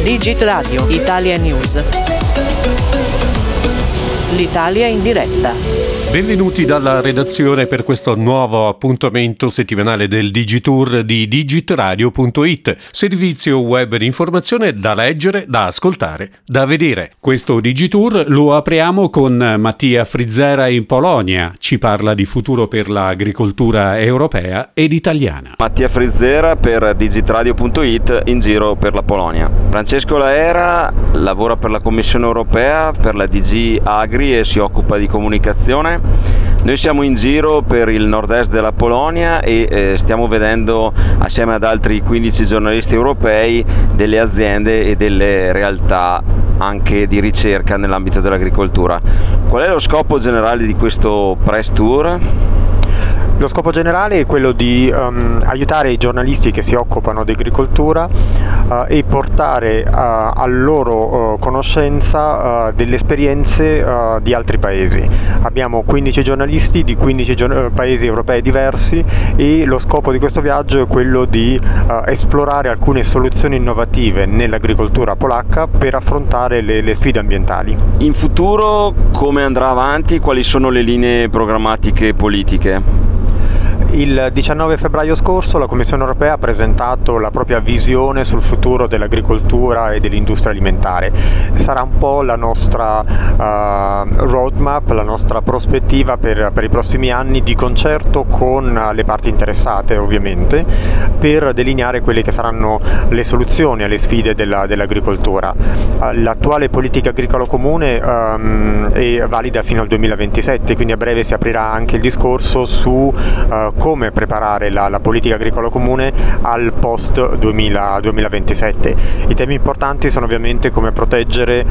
Digit Radio, Italia News. L'Italia in diretta. Benvenuti dalla redazione per questo nuovo appuntamento settimanale del Digitour di digitradio.it, servizio web di informazione da leggere, da ascoltare, da vedere. Questo Digitour lo apriamo con Mattia Frizzera in Polonia. Ci parla di futuro per l'agricoltura europea ed italiana. Mattia Frizzera per digitradio.it in giro per la Polonia. Francesco Laera lavora per la Commissione europea, per la DG Agri e si occupa di comunicazione. Noi siamo in giro per il nord-est della Polonia e stiamo vedendo assieme ad altri 15 giornalisti europei delle aziende e delle realtà anche di ricerca nell'ambito dell'agricoltura. Qual è lo scopo generale di questo press tour? Lo scopo generale è quello di aiutare i giornalisti che si occupano di agricoltura e portare a loro conoscenza delle esperienze di altri paesi. Abbiamo 15 giornalisti di 15 paesi europei diversi e lo scopo di questo viaggio è quello di esplorare alcune soluzioni innovative nell'agricoltura polacca per affrontare le sfide ambientali. In futuro come andrà avanti? Quali sono le linee programmatiche politiche? Il 19 febbraio scorso la Commissione europea ha presentato la propria visione sul futuro dell'agricoltura e dell'industria alimentare. Sarà un po' la nostra roadmap, la nostra prospettiva per i prossimi anni, di concerto con le parti interessate ovviamente, per delineare quelle che saranno le soluzioni alle sfide dell'agricoltura. L'attuale politica agricola comune è valida fino al 2027, quindi a breve si aprirà anche il discorso su come preparare la politica agricola comune al post 2027. I temi importanti sono ovviamente come proteggere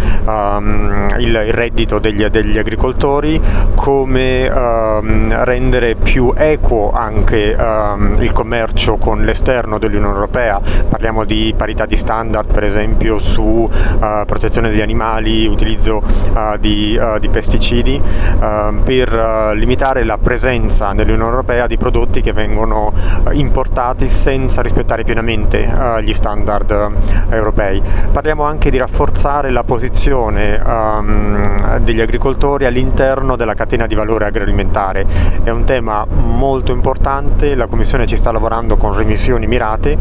il reddito degli agricoltori, come rendere più equo anche il commercio con l'esterno dell'Unione Europea. Parliamo di parità di standard, per esempio su protezione degli animali, utilizzo di pesticidi, per limitare la presenza nell'Unione Europea di prodotti che vengono importati senza rispettare pienamente gli standard europei. Parliamo anche di rafforzare la posizione degli agricoltori all'interno della catena di valore agroalimentare. È un tema molto importante, la Commissione ci sta lavorando con remissioni mirate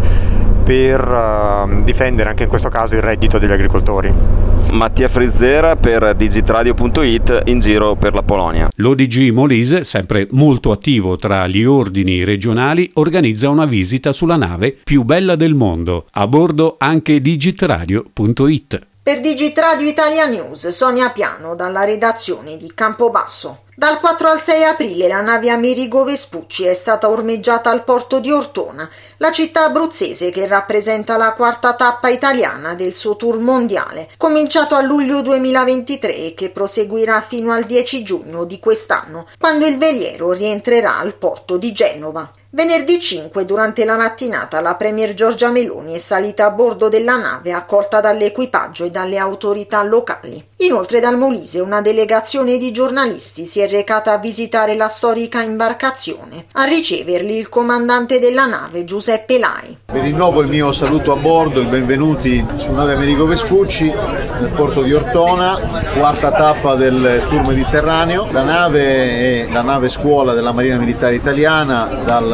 per difendere anche in questo caso il reddito degli agricoltori. Mattia Frizzera per digitradio.it in giro per la Polonia. L'ODG Molise, sempre molto attivo tra gli ordini regionali, organizza una visita sulla nave più bella del mondo. A bordo anche digitradio.it. Per Digitradio Italia News, Sonia Piano dalla redazione di Campobasso. Dal 4 al 6 aprile la nave Amerigo Vespucci è stata ormeggiata al porto di Ortona, la città abruzzese che rappresenta la quarta tappa italiana del suo tour mondiale, cominciato a luglio 2023 e che proseguirà fino al 10 giugno di quest'anno, quando il veliero rientrerà al porto di Genova. Venerdì 5, durante la mattinata, la premier Giorgia Meloni è salita a bordo della nave accolta dall'equipaggio e dalle autorità locali. Inoltre dal Molise una delegazione di giornalisti si è recata a visitare la storica imbarcazione. A riceverli il comandante della nave Giuseppe Lai. Vi rinnovo il mio saluto a bordo, il benvenuti su nave Amerigo Vespucci nel porto di Ortona, quarta tappa del Tour Mediterraneo. La nave è la nave scuola della Marina Militare Italiana dal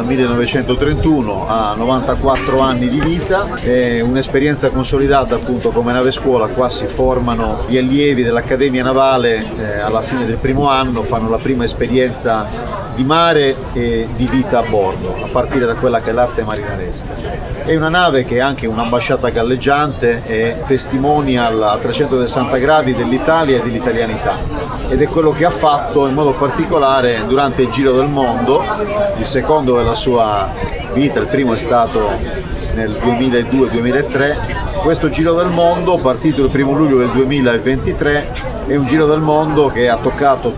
1931, ha 94 anni di vita, è un'esperienza consolidata appunto come nave scuola. Qua si formano gli allievi dell'Accademia Navale alla fine del primo anno, fanno la prima esperienza di mare e di vita a bordo, a partire da quella che è l'arte marinaresca. È una nave che è anche un'ambasciata galleggiante e testimonial a 360 gradi dell'Italia e dell'italianità, ed è quello che ha fatto in modo particolare durante il Giro del Mondo, il secondo della sua vita, il primo è stato nel 2002-2003. Questo Giro del Mondo, partito il 1 luglio del 2023, è un Giro del Mondo che ha toccato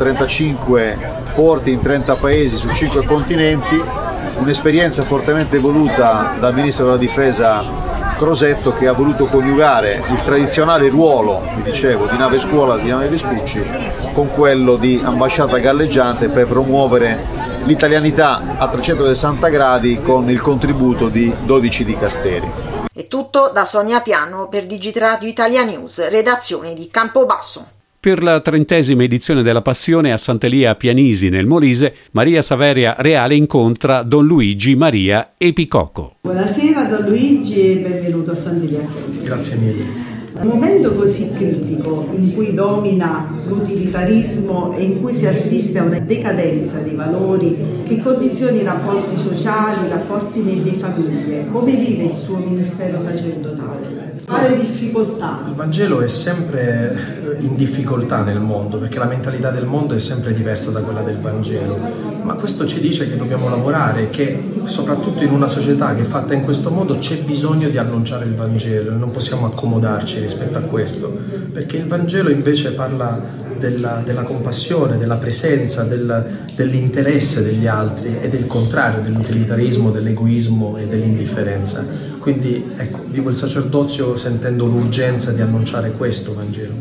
35 porti in 30 paesi su 5 continenti, un'esperienza fortemente voluta dal Ministro della Difesa Crosetto, che ha voluto coniugare il tradizionale ruolo, vi dicevo, di nave scuola, di nave Vespucci, con quello di ambasciata galleggiante per promuovere l'italianità a 360 gradi con il contributo di 12 dicasteri. È tutto da Sonia Piano per Digitradio Italia News, redazione di Campobasso. Per la 30ª edizione della Passione a Sant'Elia Pianisi nel Molise, Maria Saveria Reale incontra Don Luigi Maria Epicocco. Buonasera Don Luigi e benvenuto a Sant'Elia Pianisi. Grazie mille. Un momento così critico in cui domina l'utilitarismo e in cui si assiste a una decadenza dei valori che condizioni i rapporti sociali, i rapporti nelle famiglie, come vive il suo ministero sacerdotale? Quale difficoltà? Il Vangelo è sempre in difficoltà nel mondo, perché la mentalità del mondo è sempre diversa da quella del Vangelo, ma questo ci dice che dobbiamo lavorare, che soprattutto in una società che è fatta in questo modo c'è bisogno di annunciare il Vangelo e non possiamo accomodarci rispetto a questo, perché il Vangelo invece parla della compassione, della presenza, dell'interesse degli altri e del contrario, dell'utilitarismo, dell'egoismo e dell'indifferenza. Quindi ecco, vivo il sacerdozio sentendo l'urgenza di annunciare questo Vangelo.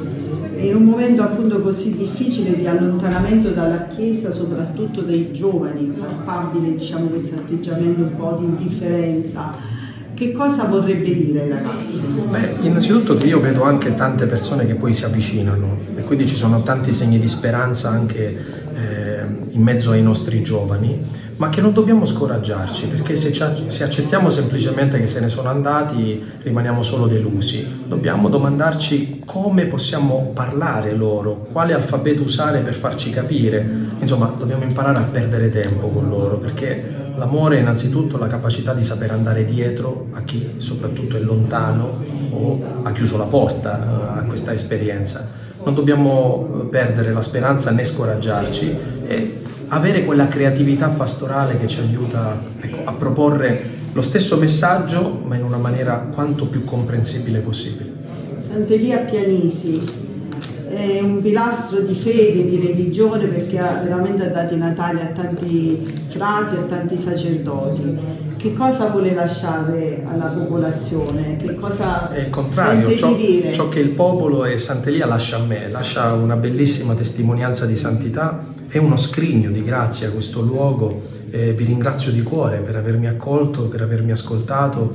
In un momento appunto così difficile di allontanamento dalla Chiesa, soprattutto dei giovani, palpabile questo atteggiamento un po' di indifferenza, che cosa vorrebbe dire ai ragazzi? Innanzitutto che io vedo anche tante persone che poi si avvicinano e quindi ci sono tanti segni di speranza anche in mezzo ai nostri giovani, ma che non dobbiamo scoraggiarci, perché se accettiamo semplicemente che se ne sono andati rimaniamo solo delusi. Dobbiamo domandarci come possiamo parlare loro, quale alfabeto usare per farci capire. Insomma, dobbiamo imparare a perdere tempo con loro, perché l'amore è innanzitutto la capacità di saper andare dietro a chi soprattutto è lontano o ha chiuso la porta a questa esperienza. Non dobbiamo perdere la speranza né scoraggiarci e avere quella creatività pastorale che ci aiuta a proporre lo stesso messaggio ma in una maniera quanto più comprensibile possibile. Sant'Elia Pianisi è un pilastro di fede, di religione, perché ha veramente dato i natali a tanti frati, a tanti sacerdoti. Che cosa vuole lasciare alla popolazione? Che cosa è il contrario, sente di dire? Ciò che il popolo e Sant'Elia lascia a me, lascia una bellissima testimonianza di santità e uno scrigno di grazia a questo luogo. Vi ringrazio di cuore per avermi accolto, per avermi ascoltato,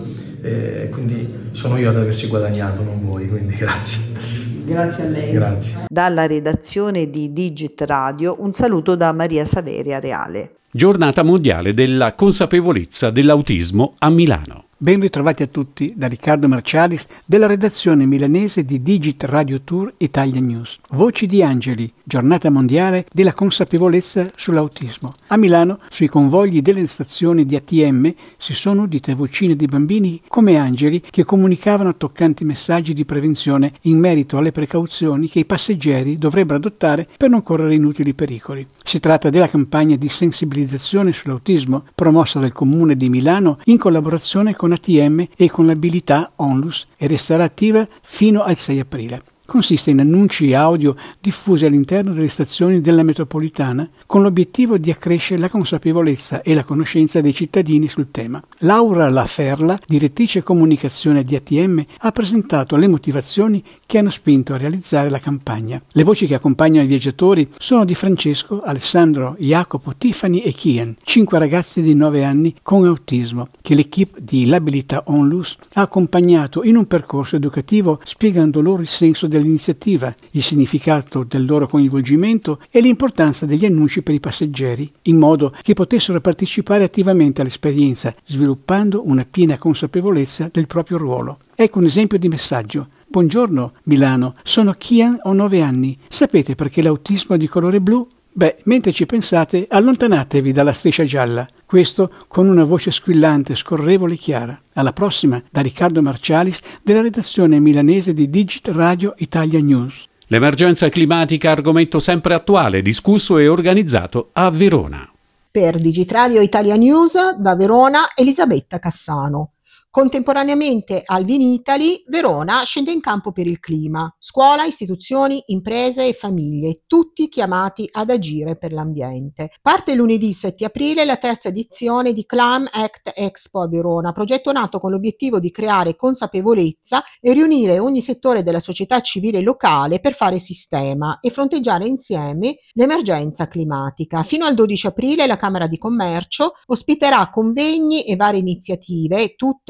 quindi sono io ad averci guadagnato, non voi, quindi grazie. Grazie a lei. Grazie. Dalla redazione di Digit Radio un saluto da Maria Saveria Reale. Giornata mondiale della consapevolezza dell'autismo a Milano. Ben ritrovati a tutti da Riccardo Marcialis della redazione milanese di Digit Radio Tour Italia News. Voci di angeli, giornata mondiale della consapevolezza sull'autismo. A Milano, sui convogli delle stazioni di ATM, si sono udite vocine di bambini come angeli che comunicavano toccanti messaggi di prevenzione in merito alle precauzioni che i passeggeri dovrebbero adottare per non correre inutili pericoli. Si tratta della campagna di sensibilizzazione sull'autismo promossa dal Comune di Milano in collaborazione con ATM e con l'abilità Onlus e resterà attiva fino al 6 aprile. Consiste in annunci audio diffusi all'interno delle stazioni della metropolitana con l'obiettivo di accrescere la consapevolezza e la conoscenza dei cittadini sul tema. Laura Laferla, direttrice comunicazione di ATM, ha presentato le motivazioni che hanno spinto a realizzare la campagna. Le voci che accompagnano i viaggiatori sono di Francesco, Alessandro, Jacopo, Tiffany e Kian, 5 ragazzi di 9 anni con autismo, che l'equipe di L'Abilità Onlus ha accompagnato in un percorso educativo spiegando loro il senso dell'iniziativa, il significato del loro coinvolgimento e l'importanza degli annunci per i passeggeri, in modo che potessero partecipare attivamente all'esperienza, sviluppando una piena consapevolezza del proprio ruolo. Ecco un esempio di messaggio. Buongiorno Milano, sono Kian, ho 9 anni. Sapete perché l'autismo è di colore blu? Mentre ci pensate, allontanatevi dalla striscia gialla. Questo con una voce squillante, scorrevole e chiara. Alla prossima, da Riccardo Marcialis, della redazione milanese di Digit Radio Italia News. L'emergenza climatica, argomento sempre attuale, discusso e organizzato a Verona. Per Digitradio Italia News, da Verona, Elisabetta Cassano. Contemporaneamente al Vinitaly, Verona scende in campo per il clima. Scuola, istituzioni, imprese e famiglie, tutti chiamati ad agire per l'ambiente. Parte lunedì 7 aprile la terza edizione di Clam Act Expo a Verona, progetto nato con l'obiettivo di creare consapevolezza e riunire ogni settore della società civile locale per fare sistema e fronteggiare insieme l'emergenza climatica. Fino al 12 aprile la Camera di Commercio ospiterà convegni e varie iniziative, tutte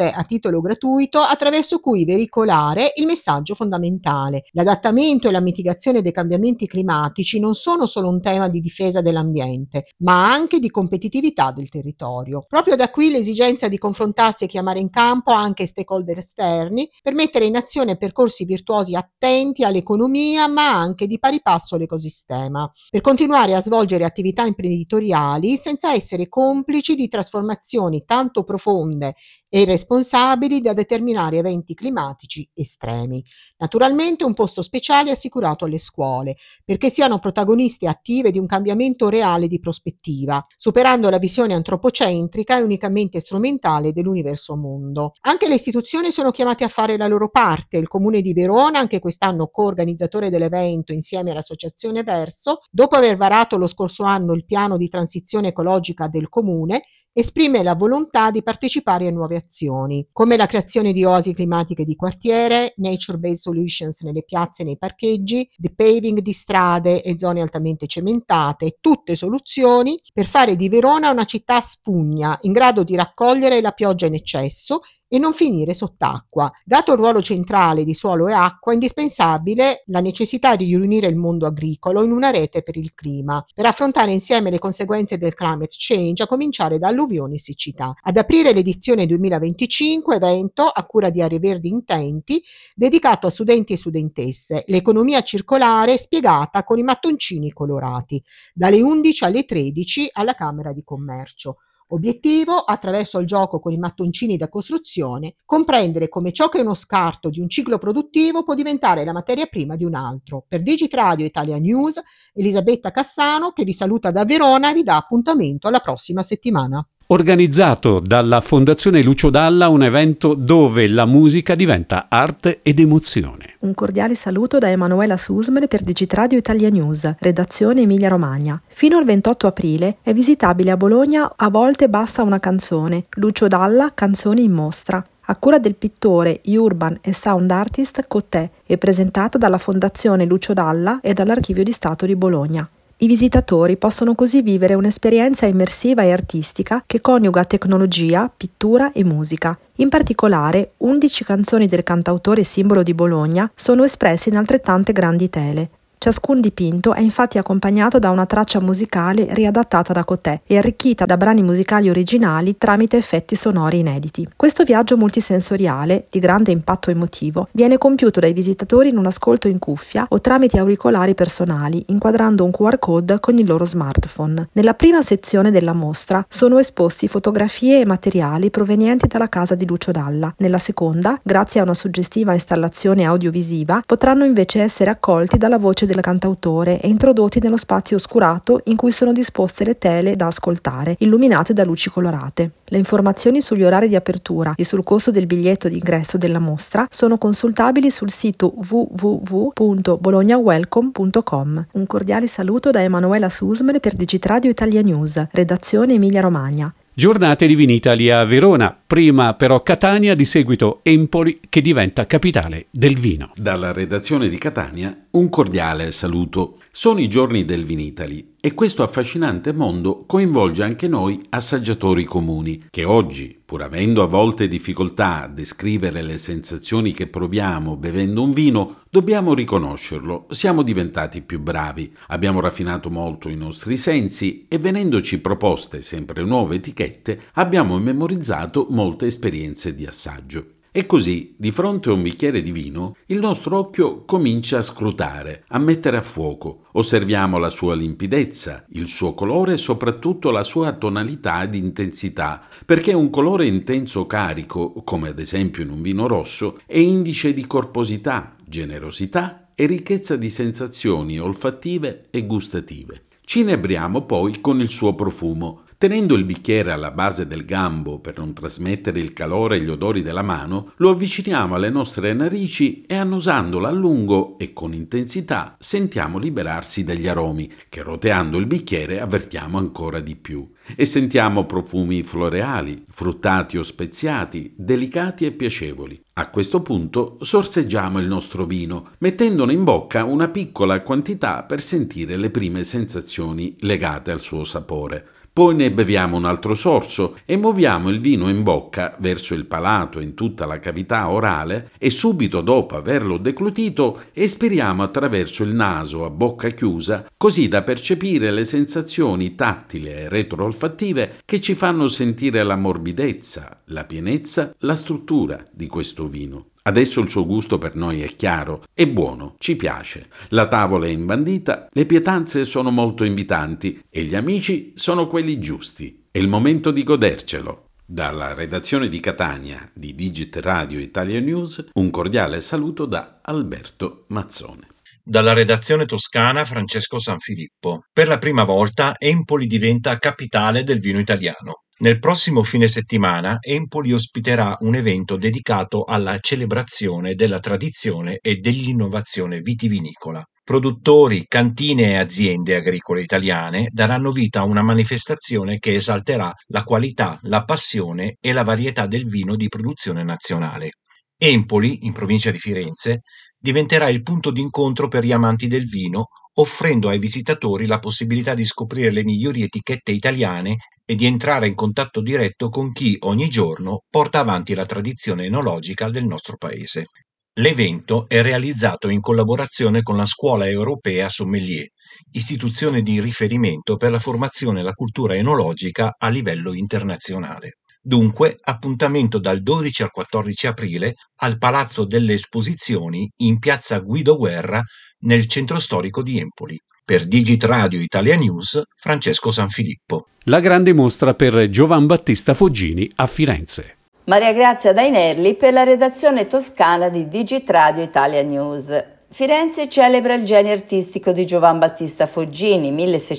iniziative a titolo gratuito attraverso cui veicolare il messaggio fondamentale. L'adattamento e la mitigazione dei cambiamenti climatici non sono solo un tema di difesa dell'ambiente, ma anche di competitività del territorio. Proprio da qui l'esigenza di confrontarsi e chiamare in campo anche stakeholder esterni per mettere in azione percorsi virtuosi attenti all'economia, ma anche di pari passo all'ecosistema, per continuare a svolgere attività imprenditoriali senza essere complici di trasformazioni tanto profonde e irresponsabili da determinare eventi climatici estremi. Naturalmente un posto speciale è assicurato alle scuole, perché siano protagoniste attive di un cambiamento reale di prospettiva, superando la visione antropocentrica e unicamente strumentale dell'universo mondo. Anche le istituzioni sono chiamate a fare la loro parte. Il Comune di Verona, anche quest'anno coorganizzatore dell'evento insieme all'Associazione Verso, dopo aver varato lo scorso anno il piano di transizione ecologica del Comune, esprime la volontà di partecipare a nuove azioni, come la creazione di oasi climatiche di quartiere, nature-based solutions nelle piazze e nei parcheggi, the paving di strade e zone altamente cementate, tutte soluzioni per fare di Verona una città a spugna, in grado di raccogliere la pioggia in eccesso e non finire sott'acqua. Dato il ruolo centrale di suolo e acqua, è indispensabile la necessità di riunire il mondo agricolo in una rete per il clima, per affrontare insieme le conseguenze del climate change, a cominciare da alluvioni e siccità. Ad aprire l'edizione 2025, evento a cura di Aree Verdi Intenti, dedicato a studenti e studentesse, l'economia circolare spiegata con i mattoncini colorati, dalle 11 alle 13 alla Camera di Commercio. Obiettivo, attraverso il gioco con i mattoncini da costruzione, comprendere come ciò che è uno scarto di un ciclo produttivo può diventare la materia prima di un altro. Per Digitradio Italia News, Elisabetta Cassano, che vi saluta da Verona, vi dà appuntamento alla prossima settimana. Organizzato dalla Fondazione Lucio Dalla, un evento dove la musica diventa arte ed emozione. Un cordiale saluto da Emanuela Susmel per Digitradio Italia News, redazione Emilia Romagna. Fino al 28 aprile è visitabile a Bologna A volte basta una canzone, Lucio Dalla, canzoni in mostra, a cura del pittore, urban e sound artist Cottè e presentata dalla Fondazione Lucio Dalla e dall'Archivio di Stato di Bologna. I visitatori possono così vivere un'esperienza immersiva e artistica che coniuga tecnologia, pittura e musica. In particolare, 11 canzoni del cantautore simbolo di Bologna sono espresse in altrettante grandi tele. Ciascun dipinto è infatti accompagnato da una traccia musicale riadattata da Cottè e arricchita da brani musicali originali tramite effetti sonori inediti. Questo viaggio multisensoriale, di grande impatto emotivo, viene compiuto dai visitatori in un ascolto in cuffia o tramite auricolari personali, inquadrando un QR code con il loro smartphone. Nella prima sezione della mostra sono esposti fotografie e materiali provenienti dalla casa di Lucio Dalla. Nella seconda, grazie a una suggestiva installazione audiovisiva, potranno invece essere accolti dalla voce del cantautore e introdotti nello spazio oscurato in cui sono disposte le tele da ascoltare, illuminate da luci colorate. Le informazioni sugli orari di apertura e sul costo del biglietto d'ingresso della mostra sono consultabili sul sito www.bolognawelcome.com. Un cordiale saluto da Emanuela Susmel per Digitradio Italia News, redazione Emilia Romagna. Giornate di Vinitalia a Verona, prima però Catania, di seguito Empoli che diventa capitale del vino. Dalla redazione di Catania un cordiale saluto. Sono i giorni del Vinitali e questo affascinante mondo coinvolge anche noi assaggiatori comuni che oggi, pur avendo a volte difficoltà a descrivere le sensazioni che proviamo bevendo un vino, dobbiamo riconoscerlo, siamo diventati più bravi, abbiamo raffinato molto i nostri sensi e venendoci proposte sempre nuove etichette abbiamo memorizzato molte esperienze di assaggio. E così, di fronte a un bicchiere di vino, il nostro occhio comincia a scrutare, a mettere a fuoco. Osserviamo la sua limpidezza, il suo colore e soprattutto la sua tonalità ed intensità, perché un colore intenso carico, come ad esempio in un vino rosso, è indice di corposità, generosità e ricchezza di sensazioni olfattive e gustative. Ci inebriamo poi con il suo profumo. Tenendo il bicchiere alla base del gambo per non trasmettere il calore e gli odori della mano, lo avviciniamo alle nostre narici e annusandolo a lungo e con intensità sentiamo liberarsi degli aromi, che roteando il bicchiere avvertiamo ancora di più. E sentiamo profumi floreali, fruttati o speziati, delicati e piacevoli. A questo punto sorseggiamo il nostro vino, mettendone in bocca una piccola quantità per sentire le prime sensazioni legate al suo sapore. poi ne beviamo un altro sorso e muoviamo il vino in bocca verso il palato in tutta la cavità orale e subito dopo averlo deglutito espiriamo attraverso il naso a bocca chiusa, così da percepire le sensazioni tattili e retroolfattive che ci fanno sentire la morbidezza, la pienezza, la struttura di questo vino. Adesso il suo gusto per noi è chiaro, è buono, ci piace. La tavola è imbandita, le pietanze sono molto invitanti e gli amici sono quelli giusti. È il momento di godercelo. Dalla redazione di Catania di Digit Radio Italia News, un cordiale saluto da Alberto Mazzone. Dalla redazione toscana Francesco Sanfilippo. Per la prima volta Empoli diventa capitale del vino italiano. Nel prossimo fine settimana Empoli ospiterà un evento dedicato alla celebrazione della tradizione e dell'innovazione vitivinicola. Produttori, cantine e aziende agricole italiane daranno vita a una manifestazione che esalterà la qualità, la passione e la varietà del vino di produzione nazionale. Empoli, in provincia di Firenze, diventerà il punto d'incontro per gli amanti del vino, offrendo ai visitatori la possibilità di scoprire le migliori etichette italiane e di entrare in contatto diretto con chi ogni giorno porta avanti la tradizione enologica del nostro paese. L'evento è realizzato in collaborazione con la Scuola Europea Sommelier, istituzione di riferimento per la formazione e la cultura enologica a livello internazionale. Dunque, appuntamento dal 12 al 14 aprile al Palazzo delle Esposizioni in piazza Guido Guerra nel centro storico di Empoli. Per Digit Radio Italia News, Francesco Sanfilippo. La grande mostra per Giovan Battista Foggini a Firenze. Maria Grazia Dainelli per la redazione toscana di Digit Radio Italia News. Firenze celebra il genio artistico di Giovan Battista Foggini,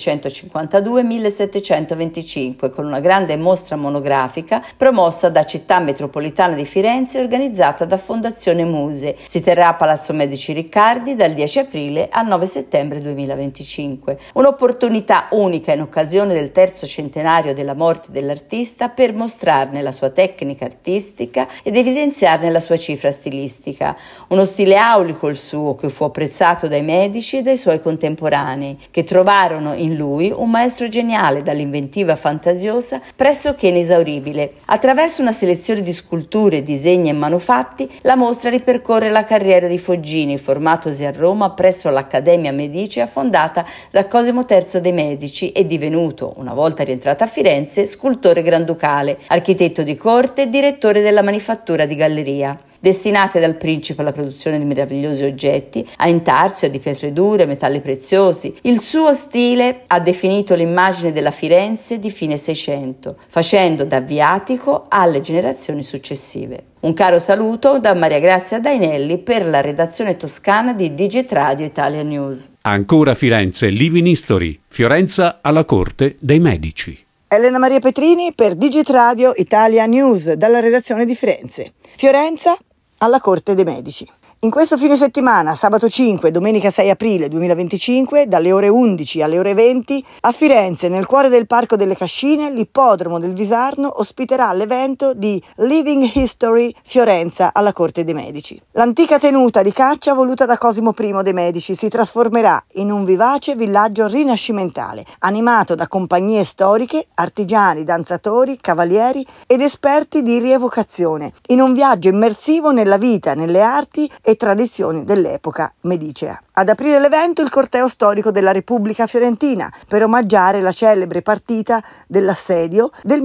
1652-1725, con una grande mostra monografica promossa da Città Metropolitana di Firenze e organizzata da Fondazione Muse. Si terrà a Palazzo Medici Riccardi dal 10 aprile al 9 settembre 2025. Un'opportunità unica in occasione del 3° centenario della morte dell'artista per mostrarne la sua tecnica artistica ed evidenziarne la sua cifra stilistica. Uno stile aulico il suo, che fu apprezzato dai medici e dai suoi contemporanei, che trovarono in lui un maestro geniale dall'inventiva fantasiosa pressoché inesauribile. Attraverso una selezione di sculture, disegni e manufatti, la mostra ripercorre la carriera di Foggini, formatosi a Roma presso l'Accademia Medicea fondata da Cosimo III dei Medici e divenuto, una volta rientrato a Firenze, scultore granducale, architetto di corte e direttore della manifattura di galleria. Destinate dal principe alla produzione di meravigliosi oggetti, a intarsio di pietre dure, metalli preziosi. Il suo stile ha definito l'immagine della Firenze di fine Seicento, facendo da viatico alle generazioni successive. Un caro saluto da Maria Grazia Dainelli per la redazione toscana di Digit Radio Italia News. Ancora Firenze, Living History, Fiorenza alla corte dei Medici. Elena Maria Petrini per Digit Radio Italia News dalla redazione di Firenze. Fiorenza alla Corte dei Medici. In questo fine settimana, sabato 5 e domenica 6 aprile 2025, dalle ore 11 alle ore 20, a Firenze, nel cuore del Parco delle Cascine, l'ippodromo del Visarno ospiterà l'evento di Living History Fiorenza alla Corte dei Medici. L'antica tenuta di caccia voluta da Cosimo I dei Medici si trasformerà in un vivace villaggio rinascimentale, animato da compagnie storiche, artigiani, danzatori, cavalieri ed esperti di rievocazione, in un viaggio immersivo nella vita, nelle arti e tradizioni dell'epoca medicea. Ad aprire l'evento il corteo storico della Repubblica Fiorentina per omaggiare la celebre partita dell'assedio del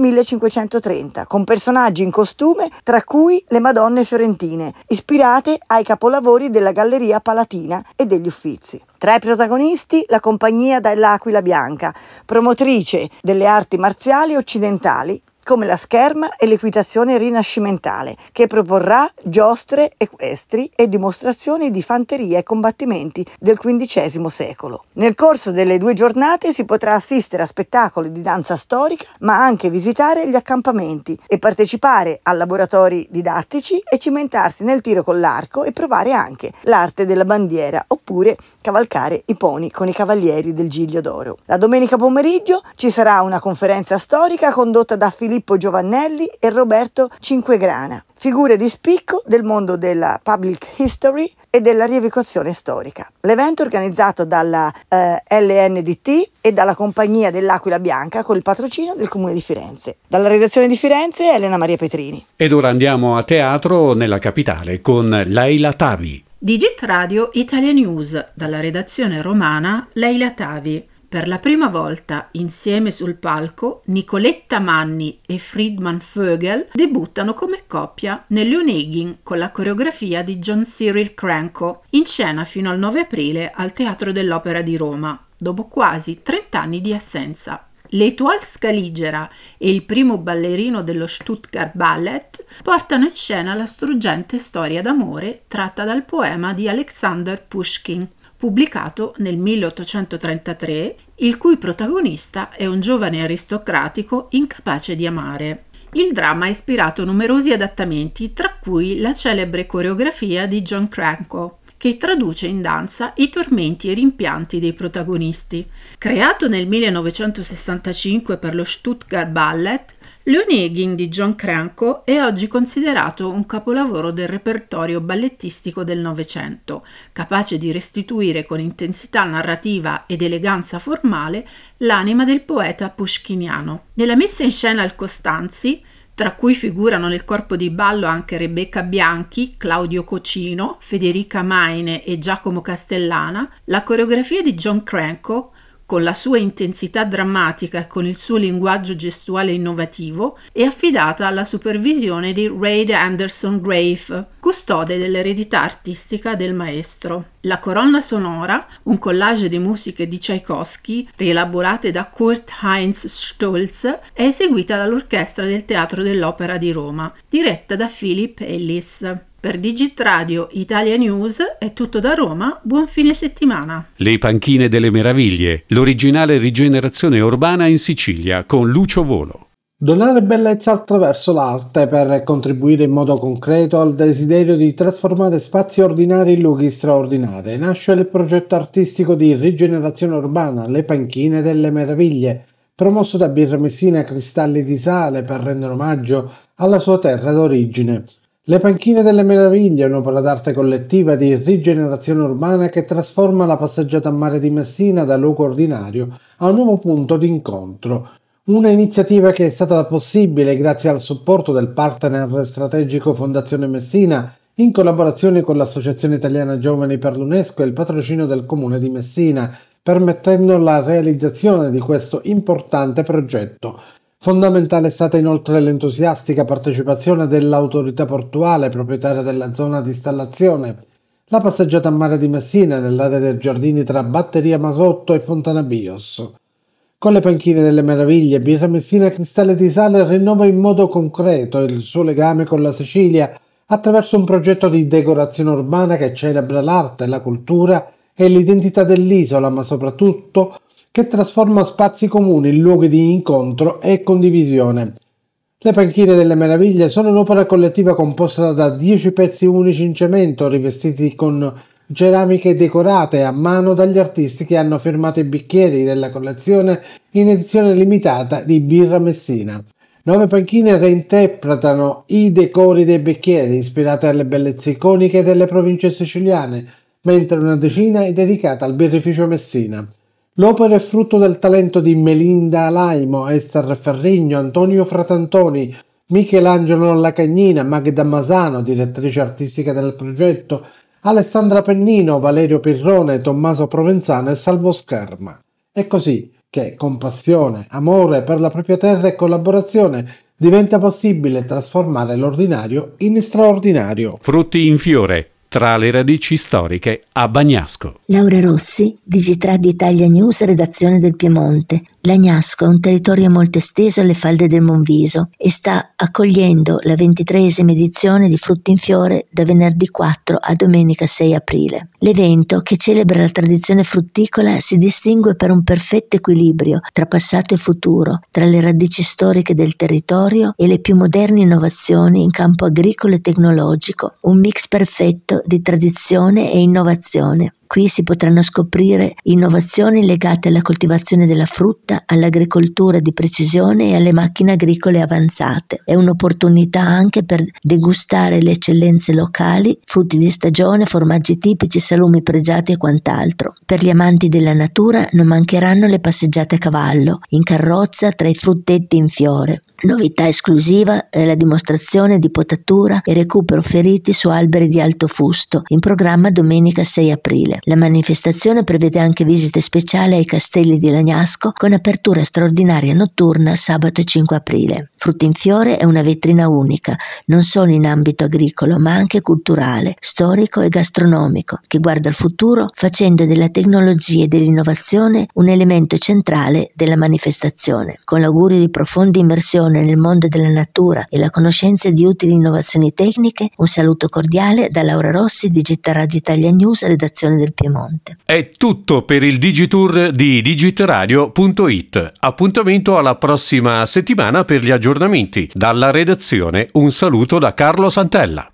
1530 con personaggi in costume, tra cui le Madonne fiorentine, ispirate ai capolavori della Galleria Palatina e degli Uffizi. Tra i protagonisti la compagnia dell'Aquila Bianca, promotrice delle arti marziali occidentali, come la scherma e l'equitazione rinascimentale, che proporrà giostre equestri e dimostrazioni di fanteria e combattimenti del XV secolo. Nel corso delle 2 giornate si potrà assistere a spettacoli di danza storica, ma anche visitare gli accampamenti e partecipare a laboratori didattici e cimentarsi nel tiro con l'arco e provare anche l'arte della bandiera, oppure cavalcare i poni con i cavalieri del Giglio d'Oro. La domenica pomeriggio ci sarà una conferenza storica condotta da Filippo Filippo Giovannelli e Roberto Cinquegrana, figure di spicco del mondo della public history e della rievocazione storica. L'evento è organizzato dalla LNDT e dalla Compagnia dell'Aquila Bianca con il patrocinio del Comune di Firenze. Dalla redazione di Firenze, Elena Maria Petrini. Ed ora andiamo a teatro nella capitale con Leila Tavi. Digit Radio Italia News, dalla redazione romana Leila Tavi. Per la prima volta, insieme sul palco, Nicoletta Manni e Friedman Vögel debuttano come coppia nell'Onegin con la coreografia di John Cyril Cranko, in scena fino al 9 aprile al Teatro dell'Opera di Roma, dopo quasi 30 anni di assenza. L'Étoile Scaligera e il primo ballerino dello Stuttgart Ballet portano in scena la struggente storia d'amore tratta dal poema di Alexander Pushkin, pubblicato nel 1833, il cui protagonista è un giovane aristocratico incapace di amare. Il dramma ha ispirato numerosi adattamenti, tra cui la celebre coreografia di John Cranko, che traduce in danza i tormenti e rimpianti dei protagonisti. Creato nel 1965 per lo Stuttgart Ballet, l'Onegin di John Cranko è oggi considerato un capolavoro del repertorio ballettistico del Novecento, capace di restituire con intensità narrativa ed eleganza formale l'anima del poeta pushkiniano. Nella messa in scena al Costanzi, tra cui figurano nel corpo di ballo anche Rebecca Bianchi, Claudio Cocino, Federica Maine e Giacomo Castellana, la coreografia di John Cranko, con la sua intensità drammatica e con il suo linguaggio gestuale innovativo, è affidata alla supervisione di Reid Anderson Grave, custode dell'eredità artistica del maestro. La colonna sonora, un collage di musiche di Tchaikovsky, rielaborate da Kurt Heinz Stolz, è eseguita dall'Orchestra del Teatro dell'Opera di Roma, diretta da Philip Ellis. Per Digit Radio Italia News è tutto da Roma, buon fine settimana. Le panchine delle meraviglie, l'originale rigenerazione urbana in Sicilia con Lucio Volo. Donare bellezza attraverso l'arte per contribuire in modo concreto al desiderio di trasformare spazi ordinari in luoghi straordinari. Nasce il progetto artistico di rigenerazione urbana Le Panchine delle Meraviglie, promosso da Birra Messina Cristalli di Sale per rendere omaggio alla sua terra d'origine. Le Panchine delle Meraviglie è un'opera d'arte collettiva di rigenerazione urbana che trasforma la passeggiata a mare di Messina da luogo ordinario a un nuovo punto di incontro. Una iniziativa che è stata possibile grazie al supporto del partner strategico Fondazione Messina in collaborazione con l'Associazione Italiana Giovani per l'UNESCO e il patrocinio del Comune di Messina, permettendo la realizzazione di questo importante progetto. Fondamentale è stata inoltre l'entusiastica partecipazione dell'autorità portuale proprietaria della zona di installazione. La passeggiata a mare di Messina nell'area dei giardini tra Batteria Masotto e Fontana Bios. Con le Panchine delle Meraviglie, Birra Messina Cristalli di Sale rinnova in modo concreto il suo legame con la Sicilia attraverso un progetto di decorazione urbana che celebra l'arte, la cultura e l'identità dell'isola, ma soprattutto che trasforma spazi comuni in luoghi di incontro e condivisione. Le Panchine delle Meraviglie sono un'opera collettiva composta da 10 pezzi unici in cemento rivestiti con ceramiche decorate a mano dagli artisti che hanno firmato i bicchieri della collezione in edizione limitata di Birra Messina. 9 panchine reinterpretano i decori dei bicchieri ispirati alle bellezze iconiche delle province siciliane, mentre una decina è dedicata al birrificio Messina. L'opera è frutto del talento di Melinda Alaimo, Esther Ferrigno, Antonio Fratantoni, Michelangelo Lacagnina, Magda Masano, direttrice artistica del progetto, Alessandra Pennino, Valerio Pirrone, Tommaso Provenzano e Salvo Scherma. È così che, con passione, amore per la propria terra e collaborazione, diventa possibile trasformare l'ordinario in straordinario. Frutti in fiore. Tra le radici storiche a Bagnasco. Laura Rossi, Digitradio Italia News, redazione del Piemonte. Lagnasco è un territorio molto esteso alle falde del Monviso e sta accogliendo la 23esima edizione di Frutti in Fiore da venerdì 4 a domenica 6 aprile. L'evento, che celebra la tradizione frutticola, si distingue per un perfetto equilibrio tra passato e futuro, tra le radici storiche del territorio e le più moderne innovazioni in campo agricolo e tecnologico, un mix perfetto di tradizione e innovazione. Qui si potranno scoprire innovazioni legate alla coltivazione della frutta, all'agricoltura di precisione e alle macchine agricole avanzate. È un'opportunità anche per degustare le eccellenze locali, frutti di stagione, formaggi tipici, salumi pregiati e quant'altro. Per gli amanti della natura non mancheranno le passeggiate a cavallo, in carrozza tra i frutteti in fiore. Novità esclusiva è la dimostrazione di potatura e recupero feriti su alberi di alto fusto, in programma domenica 6 aprile. La manifestazione prevede anche visite speciali ai castelli di Lagnasco con apertura straordinaria notturna sabato 5 aprile. Frutti in fiore è una vetrina unica, non solo in ambito agricolo ma anche culturale, storico e gastronomico, che guarda al futuro facendo della tecnologia e dell'innovazione un elemento centrale della manifestazione. Con l'augurio di profonda immersione nel mondo della natura e la conoscenza di utili innovazioni tecniche, un saluto cordiale da Laura Rossi, Digitradio Italia News, redazione del Piemonte. È tutto per il Digitour di digitradio.it. Appuntamento alla prossima settimana per gli aggiornamenti. Dalla redazione un saluto da Carlo Santella.